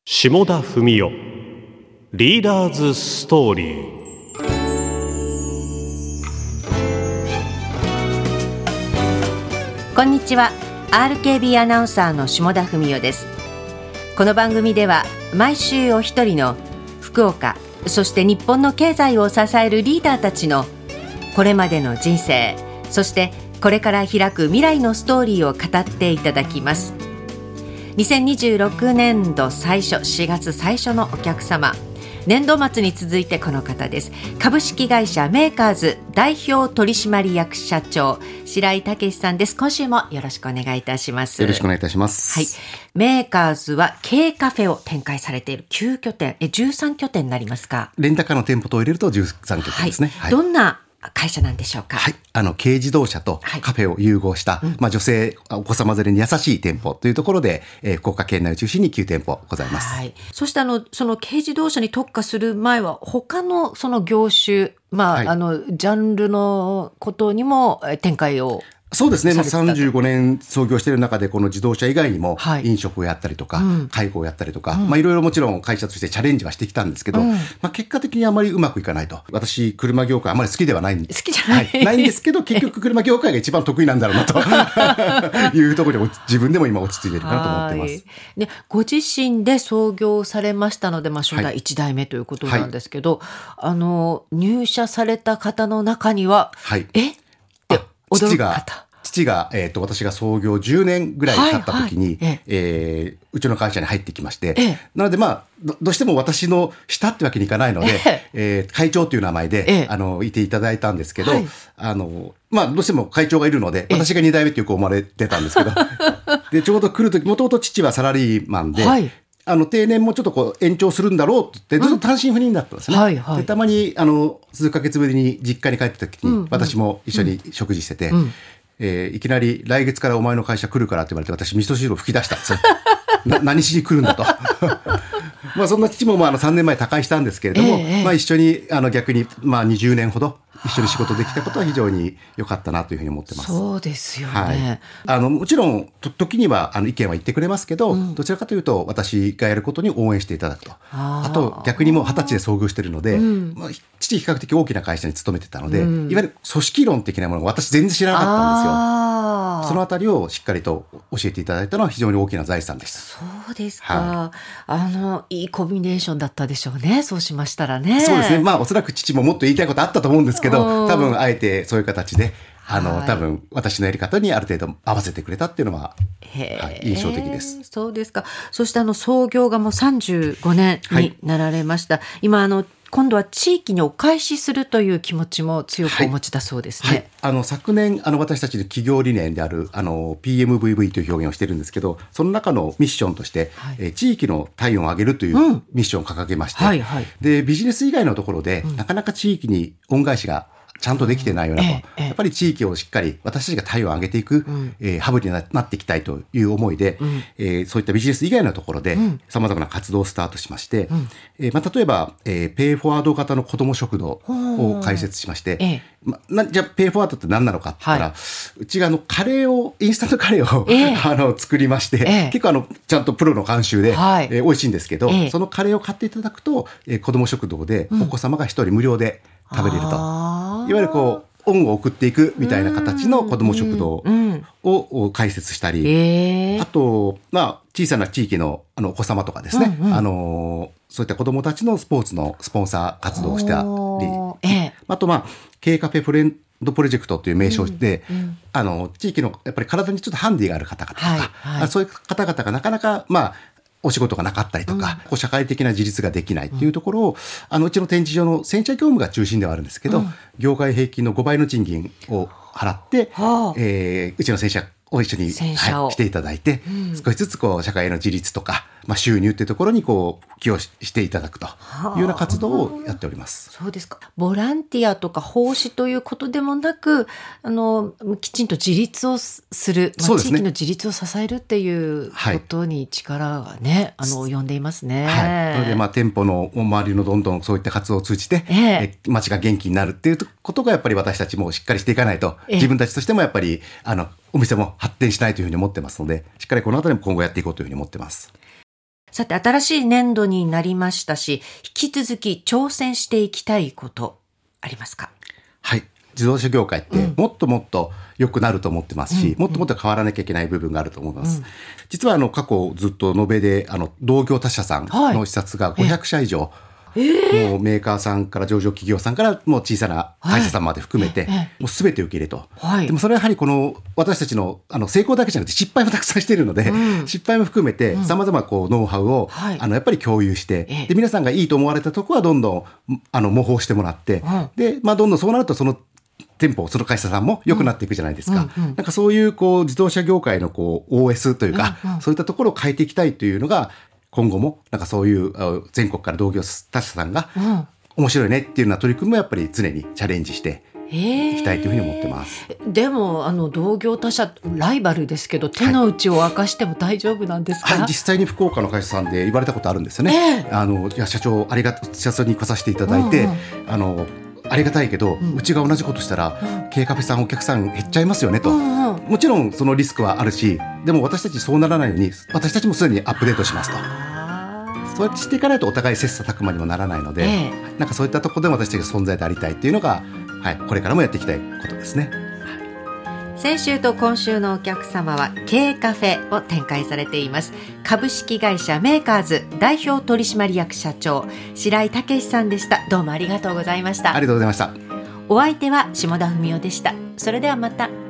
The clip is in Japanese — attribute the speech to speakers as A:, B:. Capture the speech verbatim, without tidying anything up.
A: 下田文雄リーダーズストーリー。
B: こんにちは。 アールケービー アナウンサーの下田文雄です。この番組では毎週お一人の福岡、そして日本の経済を支えるリーダーたちのこれまでの人生、そしてこれから開く未来のストーリーを語っていただきます。にせんにじゅうろくねんど最初、しがつ最初のお客様、年度末に続いてこの方です。株式会社メーカーズ代表取締役社長、白井武さんです。今週もよろしくお願いいたします。
C: よろしくお願いいたします。
B: はい、メーカーズはKカフェを展開されているきゅうきょてん、えじゅうさんきょてんになりますか。
C: レンタカーの店舗と入れるとじゅうさんきょてんですね。
B: はいはい、どんな会社なんでしょうか。
C: はい、あの軽自動車とカフェを融合した、はい、まあ、女性お子様連れに優しい店舗というところで、えー、福岡県内を中心にきゅうてんぽございます。
B: はい、そしてあのその軽自動車に特化する前は他のその業種、まあ、はい、あのジャンルのことにも展開を。
C: そうですね。さんじゅうごねん創業している中で、この自動車以外にも飲食をやったりとか、はい、うん、介護をやったりとか、うん、まあいろいろもちろん会社としてチャレンジはしてきたんですけど、うん、まあ結果的にあまりうまくいかないと。私、車業界あまり好きではないんです。
B: 好きじゃない、
C: はい、ないんですけど、結局車業界が一番得意なんだろうなというところで自分でも今落ち着いているかなと思ってます。
B: で、ご自身で創業されましたので、まあ初代いちだいめということなんですけど、はい、あの入社された方の中には、はい、えって驚く方。
C: 父が、えーと、私が創業じゅうねんぐらい経った時に、はいはい、えー、うちの会社に入ってきまして、ええ、なのでまあ ど, どうしても私の下ってわけにいかないので、ええー、会長という名前で、ええ、あのいていただいたんですけど、はい、あのまあどうしても会長がいるので、私がにだいめってよく思われてたんですけどでちょうど来る時、もともと父はサラリーマンで、はい、あの定年もちょっとこう延長するんだろうってずっと単身赴任だったんですね、うんはいはい、でたまにあの数ヶ月ぶりに実家に帰った時に、うんうん、私も一緒に食事してて、うんうん、えー、いきなり来月からお前の会社来るからって言われて、私味噌汁を吹き出したんですよな何しに来るんだとまあそんな父もまああのさんねんまえ他界したんですけれども、えー、まあ一緒にあの逆にまあにじゅうねんほど一緒に仕事できたことは非常に良かったなというふうに思ってます。
B: そうですよね、
C: はい、あのもちろんと時にはあの意見は言ってくれますけど、うん、どちらかというと私がやることに応援していただくと。 あ, あと逆にもうはたちで創業しているので、うん、まあ、父比較的大きな会社に勤めてたので、うん、いわゆる組織論的なものを私全然知らなかったんですよ。そのあたりをしっかりと教えていただいたのは非常に大きな財産です。
B: そうですか、はい、あのいいコンビネーションだったでしょうね。そうしましたらね。
C: そうですね、まあおそらく父ももっと言いたいことあったと思うんですけど、多分あえてそういう形であの、はい、多分私のやり方にある程度合わせてくれたっていうのは、はい、印象的です。
B: そうですか。そしてあの創業がもうさんじゅうごねんになられました、はい、今あの今度は地域にお返しするという気持ちも強くお持ちだそうですね。はいはい、あの
C: 昨年あの私たちの企業理念であるあの ピーエムブイブイ という表現をしてるんですけど、その中のミッションとして、はい、えー、地域の体温を上げるというミッションを掲げまして、うん、はいはい、でビジネス以外のところで、うん、なかなか地域に恩返しがちゃんとできてないよなと、ええ、やっぱり地域をしっかり私たちが体温を上げていく、うん、えー、ハブに な, なっていきたいという思いで、うん、えー、そういったビジネス以外のところでさまざまな活動をスタートしまして、うん、えーまあ、例えば、えー、ペイフォワード型の子ども食堂を開設しまして、ええ、ま、なじゃあペイフォワードって何なのかって言ったら、はい、うちがあのカレーをインスタントカレーを、ええ、あの作りまして、ええ、結構あのちゃんとプロの監修で、はい、えー、美味しいんですけど、ええ、そのカレーを買っていただくと、えー、子ども食堂でお子様が一人無料で食べれると、うん、いわゆるこう恩を送っていくみたいな形の子ども食堂を開設したり、えー、あと、まあ、小さな地域の、あのお子様とかですね、うんうん、あのそういった子どもたちのスポーツのスポンサー活動をしたり、えー、あと、まあ、Kカフェフレンドプロジェクトという名称で、うんうん、あの地域のやっぱり体にちょっとハンディがある方々とか、はいはい、そういう方々がなかなか、まあお仕事がなかったりとか、うん、社会的な自立ができないっていうところを、うん、あのうちの展示場の洗車業務が中心ではあるんですけど、うん、業界平均のごばいの賃金を払って、はあ、えー、うちの洗車を一緒に、はい、していただいて、うん、少しずつこう社会の自立とか、まあ、収入っていうところにこう寄与していただくというような活動をやっております。
B: そうですか。ボランティアとか奉仕ということでもなく、あのきちんと自立をする、まあ、地域の自立を支えるっていうことに力がね、はい、あの及んでいますね。
C: はい、なので、まあ、店舗の周りのどんどんそういった活動を通じて、えー、え街が元気になるっていうことがやっぱり私たちもしっかりしていかないと、えー、自分たちとしてもやっぱりあのお店も発展しないというふうに思ってますので、しっかりこのあたりも今後やっていこうというふうに思ってます。
B: さて、新しい年度になりましたし、引き続き挑戦していきたいことありますか？
C: はい。自動車業界ってもっともっと良くなると思ってますし、うん、もっともっと変わらなきゃいけない部分があると思います。うん、実はあの過去ずっと延べであの同業他社さんの視察がごひゃくしゃ以上、はい、もうメーカーさんから上場企業さんからもう小さな会社さんまで含めて、はい、もう全て受け入れと、はい、でもそれはやはりこの私たちのあの成功だけじゃなくて失敗もたくさんしているので、うん、失敗も含めて様々こうノウハウを、はい、あのやっぱり共有して、で皆さんがいいと思われたところはどんどんあの模倣してもらって、うん、でまあどんどんそうなるとその店舗、その会社さんも良くなっていくじゃないですか。うんうんうん、なんかそういうこう自動車業界のこう オーエス というか、うんうん、そういったところを変えていきたいというのが今後もなんかそういう全国から同業他社さんが面白いねっていうような取り組みもやっぱり常にチャレンジしていきたいというふうに思ってます。
B: でもあの同業他社ライバルですけど手の内を明かしても大丈夫なんですか？
C: はいはい、実際に福岡の会社さんで言われたことあるんですよね。えー、あのいや社長ありがと社長に来させていただいて、うんうん、あのありがたいけど、うん、うちが同じことしたら、うん、K カフェさんお客さん減っちゃいますよねと、うんうん、もちろんそのリスクはあるし、でも私たちそうならないように私たちもすでにアップデートしますと。そうやってしていかないとお互い切磋琢磨にもならないので、えー、なんかそういったところでも私たちが存在でありたいっていうのが、はい、これからもやっていきたいことですね。
B: 先週と今週のお客様は K カフェを展開されています株式会社メーカーズ代表取締役社長白井武さんでした。どうもありがとうございました。
C: ありがとうございました。
B: お相手は下田文夫でした。それではまた。